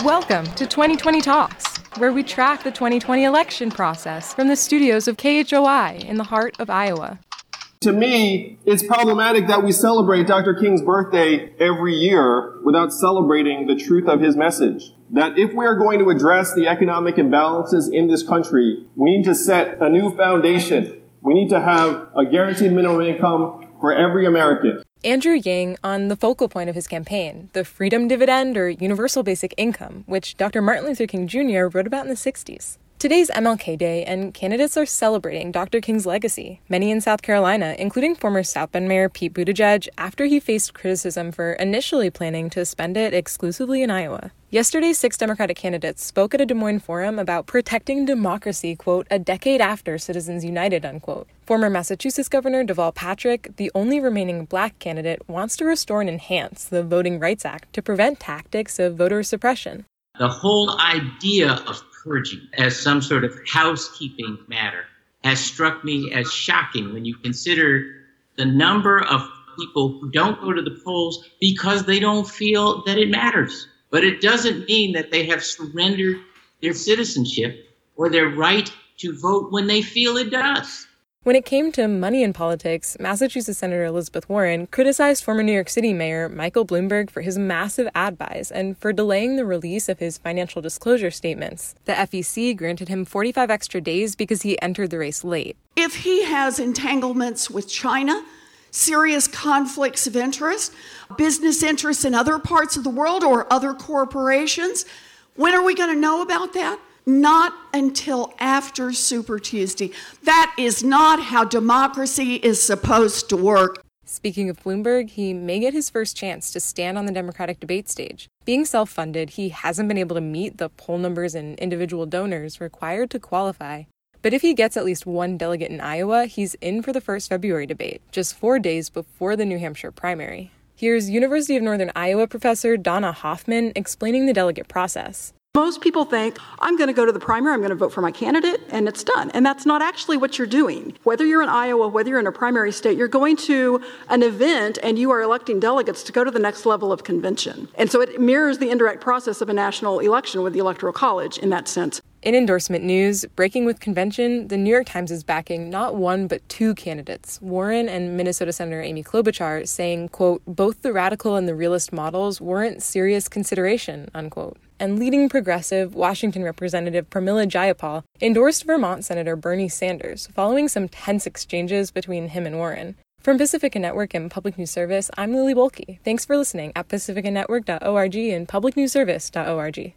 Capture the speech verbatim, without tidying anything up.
Welcome to twenty twenty Talks, where we track the twenty twenty election process from the studios of K H O I in the heart of Iowa. To me, it's problematic that we celebrate Doctor King's birthday every year without celebrating the truth of his message. That if we are going to address the economic imbalances in this country, we need to set a new foundation. We need to have a guaranteed minimum income for every American. Andrew Yang on the focal point of his campaign, the Freedom Dividend or Universal Basic Income, which Doctor Martin Luther King Junior wrote about in the sixties. Today's M L K Day, and candidates are celebrating Doctor King's legacy, many in South Carolina, including former South Bend Mayor Pete Buttigieg, after he faced criticism for initially planning to spend it exclusively in Iowa. Yesterday, six Democratic candidates spoke at a Des Moines forum about protecting democracy, quote, a decade after Citizens United, unquote. Former Massachusetts Governor Deval Patrick, the only remaining black candidate, wants to restore and enhance the Voting Rights Act to prevent tactics of voter suppression. The whole idea of purging as some sort of housekeeping matter has struck me as shocking when you consider the number of people who don't go to the polls because they don't feel that it matters. But it doesn't mean that they have surrendered their citizenship or their right to vote when they feel it does. When it came to money in politics, Massachusetts Senator Elizabeth Warren criticized former New York City Mayor Michael Bloomberg for his massive ad buys and for delaying the release of his financial disclosure statements. The F E C granted him forty-five extra days because he entered the race late. If he has entanglements with China, serious conflicts of interest, business interests in other parts of the world or other corporations, when are we going to know about that? Not until after Super Tuesday. That is not how democracy is supposed to work. Speaking of Bloomberg, he may get his first chance to stand on the Democratic debate stage. Being self-funded, he hasn't been able to meet the poll numbers and individual donors required to qualify. But if he gets at least one delegate in Iowa, he's in for the first February debate, just four days before the New Hampshire primary. Here's University of Northern Iowa professor Donna Hoffman explaining the delegate process. Most people think, I'm going to go to the primary, I'm going to vote for my candidate, and it's done. And that's not actually what you're doing. Whether you're in Iowa, whether you're in a primary state, you're going to an event and you are electing delegates to go to the next level of convention. And so it mirrors the indirect process of a national election with the Electoral College in that sense. In endorsement news, breaking with convention, the New York Times is backing not one but two candidates, Warren and Minnesota Senator Amy Klobuchar, saying, quote, both the radical and the realist models warrant serious consideration, unquote. And leading progressive Washington Representative Pramila Jayapal endorsed Vermont Senator Bernie Sanders, following some tense exchanges between him and Warren. From Pacifica Network and Public News Service, I'm Lily Bolke. Thanks for listening at pacifica network dot org and public news service dot org.